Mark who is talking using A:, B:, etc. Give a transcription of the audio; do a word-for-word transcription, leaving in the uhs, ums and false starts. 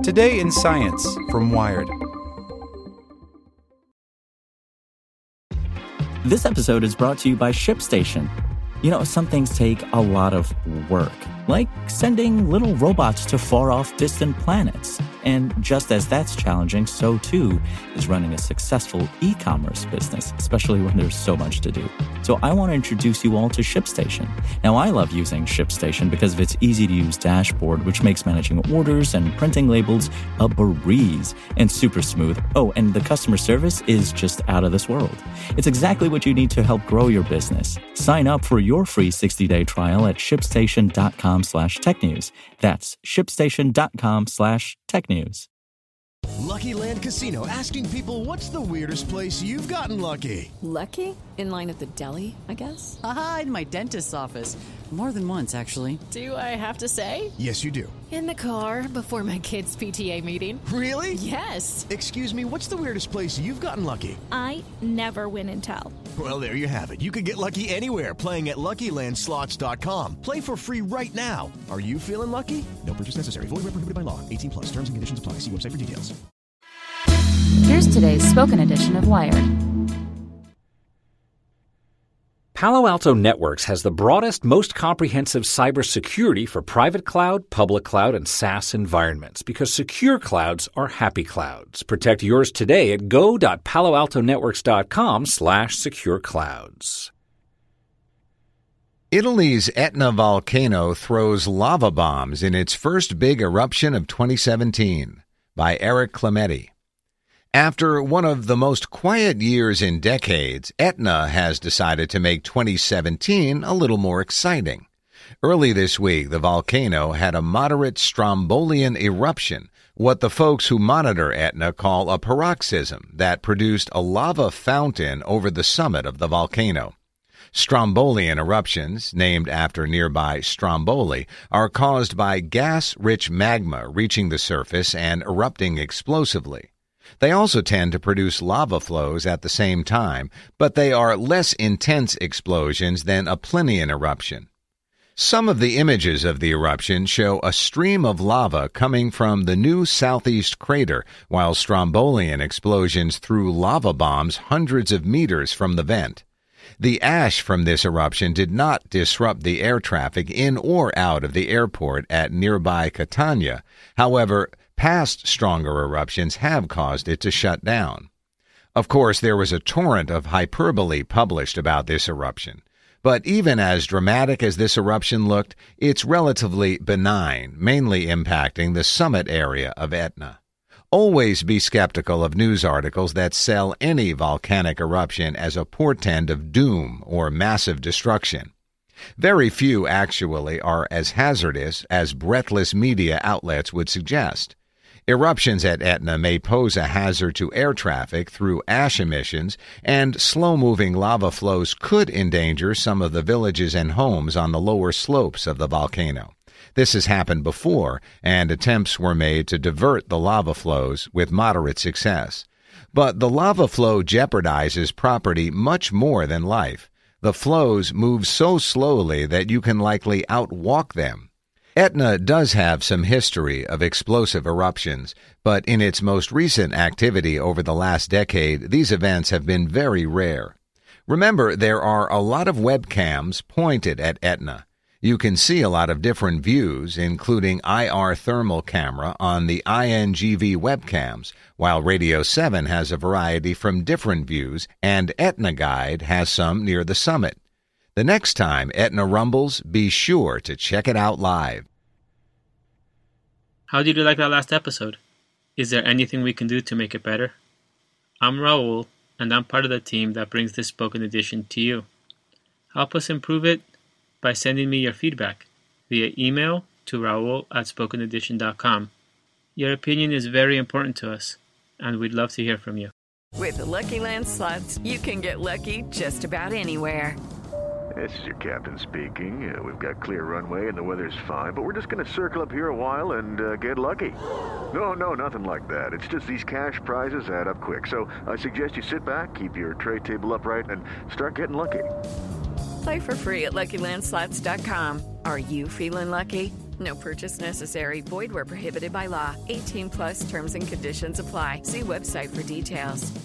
A: Today in Science from Wired.
B: This episode is brought to you by ShipStation. You know, some things take a lot of work, like sending little robots to far-off distant planets. And just as that's challenging, so too is running a successful e-commerce business, especially when there's so much to do. So I want to introduce you all to ShipStation. Now, I love using ShipStation because of its easy-to-use dashboard, which makes managing orders and printing labels a breeze and super smooth. Oh, and the customer service is just out of this world. It's exactly what you need to help grow your business. Sign up for your free sixty-day trial at shipstation.com slash technews. That's shipstation.com slash technews.
C: Lucky Land Casino, asking people, what's the weirdest place you've gotten lucky?
D: Lucky? In line at the deli, I guess?
E: Aha, in my dentist's office. More than once, actually.
D: Do I have to say?
C: Yes, you do.
D: In the car before my kids' P T A meeting.
C: Really?
D: Yes.
C: Excuse me, what's the weirdest place you've gotten lucky?
F: I never win and tell.
C: Well, there you have it. You can get lucky anywhere, playing at Lucky Land Slots dot com. Play for free right now. Are you feeling lucky? No purchase necessary. Void where prohibited by law. eighteen plus. Terms and conditions apply. See website for details.
G: Here's today's spoken edition of Wired.
H: Palo Alto Networks has the broadest, most comprehensive cybersecurity for private cloud, public cloud, and SaaS environments because secure clouds are happy clouds. Protect yours today at go.paloaltonetworks.com slash secure clouds.
I: Italy's Etna volcano throws lava bombs in its first big eruption of twenty seventeen, by Eric Clementi. After one of the most quiet years in decades, Etna has decided to make twenty seventeen a little more exciting. Early this week, the volcano had a moderate Strombolian eruption, what the folks who monitor Etna call a paroxysm, that produced a lava fountain over the summit of the volcano. Strombolian eruptions, named after nearby Stromboli, are caused by gas-rich magma reaching the surface and erupting explosively. They also tend to produce lava flows at the same time, but they are less intense explosions than a Plinian eruption. Some of the images of the eruption show a stream of lava coming from the new southeast crater, while Strombolian explosions threw lava bombs hundreds of meters from the vent. The ash from this eruption did not disrupt the air traffic in or out of the airport at nearby Catania. However, past stronger eruptions have caused it to shut down. Of course, there was a torrent of hyperbole published about this eruption. But even as dramatic as this eruption looked, it's relatively benign, mainly impacting the summit area of Etna. Always be skeptical of news articles that sell any volcanic eruption as a portend of doom or massive destruction. Very few actually are as hazardous as breathless media outlets would suggest. Eruptions at Etna may pose a hazard to air traffic through ash emissions, and slow-moving lava flows could endanger some of the villages and homes on the lower slopes of the volcano. This has happened before, and attempts were made to divert the lava flows with moderate success. But the lava flow jeopardizes property much more than life. The flows move so slowly that you can likely outwalk them. Etna does have some history of explosive eruptions, but in its most recent activity over the last decade, these events have been very rare. Remember, there are a lot of webcams pointed at Etna. You can see a lot of different views, including I R thermal camera on the I N G V webcams, while Radio seven has a variety from different views, and Etna Guide has some near the summit. The next time Etna rumbles, be sure to check it out live.
J: How did you like that last episode? Is there anything we can do to make it better? I'm Raul, and I'm part of the team that brings this spoken edition to you. Help us improve it by sending me your feedback via email to raul at spoken edition dot com. Your opinion is very important to us, and we'd love to hear from you.
K: With the Lucky Land Slots, you can get lucky just about anywhere.
L: This is your captain speaking. Uh, we've got clear runway and the weather's fine, but we're just going to circle up here a while and uh, get lucky. No, no, nothing like that. It's just these cash prizes add up quick. So I suggest you sit back, keep your tray table upright, and start getting lucky.
K: Play for free at lucky land slots dot com. Are you feeling lucky? No purchase necessary. Void where prohibited by law. eighteen plus terms and conditions apply. See website for details.